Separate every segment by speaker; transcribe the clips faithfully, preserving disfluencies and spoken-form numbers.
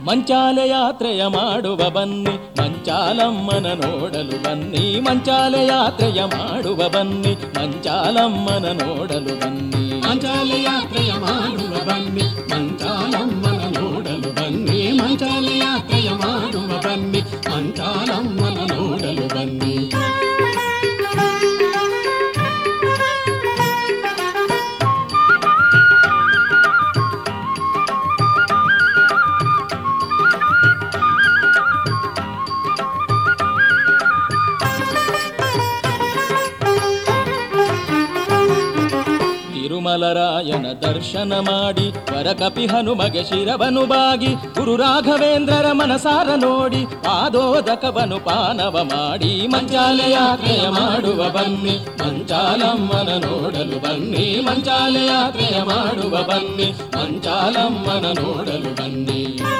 Speaker 1: ಮಂಚಾಲೆ ಯಾತ್ರೆಯ ಮಾಡುವ ಬನ್ನಿ, ಮಂಚಾಲಮ್ಮನ ನೋಡಲು ಬನ್ನಿ. ಮಂಚಾಲೆ ಯಾತ್ರೆಯ ಮಾಡುವ ಬನ್ನಿ, ಮಂಚಾಲಮ್ಮನ ನೋಡಲು ಬನ್ನಿ.
Speaker 2: ಮಂಚಾಲೆ ಯಾತ್ರೆಯ ಮಾಡುವ ಬನ್ನಿ, ಮಂಚಾಲಮ್ಮನ ನೋಡಲು ಬನ್ನಿ. ಮಂಚಾಲೆ ಯಾತ್ರೆಯ ಮಾಡುವ ಬನ್ನಿ, ಮಂಚಾಲಮ್ಮನ ನೋಡಲು ಬನ್ನಿ. ತಿರುಮಲರಾಯನ ದರ್ಶನ ಮಾಡಿ ವರಕಪಿ ಹನುಮಗೆ ಶಿರವನು ಬಾಗಿ, ಗುರು ರಾಘವೇಂದ್ರರ ಮನಸಾರ ನೋಡಿ ಪಾದೋದಕವನು ಪಾನವ ಮಾಡಿ. ಮಂಚಾಲೆ ಯಾತ್ರೆಯ ಮಾಡುವ ಬನ್ನಿ, ಮಂಚಾಲಮ್ಮನ ನೋಡಲು ಬನ್ನಿ. ಮಂಚಾಲೆ ಯಾತ್ರೆಯ ಮಾಡುವ ಬನ್ನಿ, ಮಂಚಾಲಮ್ಮನ ನೋಡಲು ಬನ್ನಿ.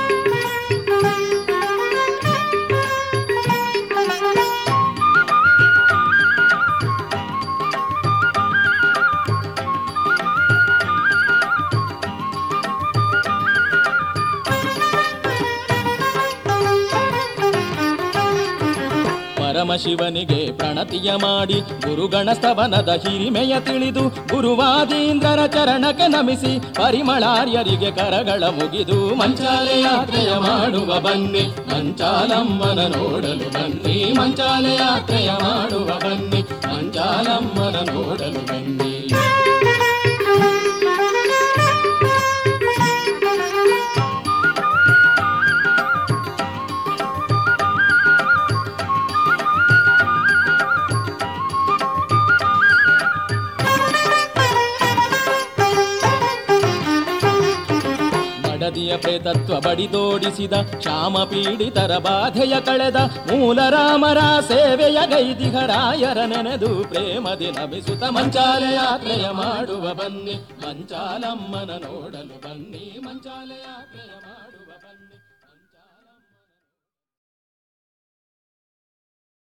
Speaker 2: ಪರಮಶಿವನಿಗೆ ಪ್ರಣತಿಯ ಮಾಡಿ ಗುರುಗಣ ಸ್ತವನದ ಹಿರಿಮೆಯ ತಿಳಿದು, ಗುರುವಾದೀಂದ್ರರ ಚರಣಕ್ಕೆ ನಮಿಸಿ ಪರಿಮಳಾರ್ಯರಿಗೆ ಕರಗಳ ಮುಗಿದು. ಮಂಚಾಲೆ ಯಾತ್ರೆಯ ಮಾಡುವ ಬನ್ನಿ, ಮಂಚಾಲಮ್ಮನ ನೋಡಲು ಬನ್ನಿ. ಮಂಚಾಲೆ ಯಾತ್ರೆಯ ಮಾಡುವ ಬನ್ನಿ, ಮಂಚಾಲಮ್ಮನ ನೋಡಲು ಬನ್ನಿ. ಮಡದಿಯ ಪ್ರೇತತ್ವ ಬಡಿದೋಡಿಸಿದ, ಶ್ಯಾಮ ಪೀಡಿತರ ಬಾಧೆಯ ಕಳೆದ, ಮೂಲ ರಾಮರ ಸೇವೆಯ ಗೈದಿಹರಾಯರ ನೆನೆದು ಪ್ರೇಮದಿ ನಮಿಸುತ್ತ. ಮಂಚಾಲೆ ಯಾತ್ರೆಯ ಮಾಡುವ ಬನ್ನಿ, ಮಂಚಾಲಮ್ಮನ ನೋಡಲು ಬನ್ನಿ. ಮಂಚಾಲೆ ಯಾತ್ರೆಯ ಮಾಡುವ ಬನ್ನಿ.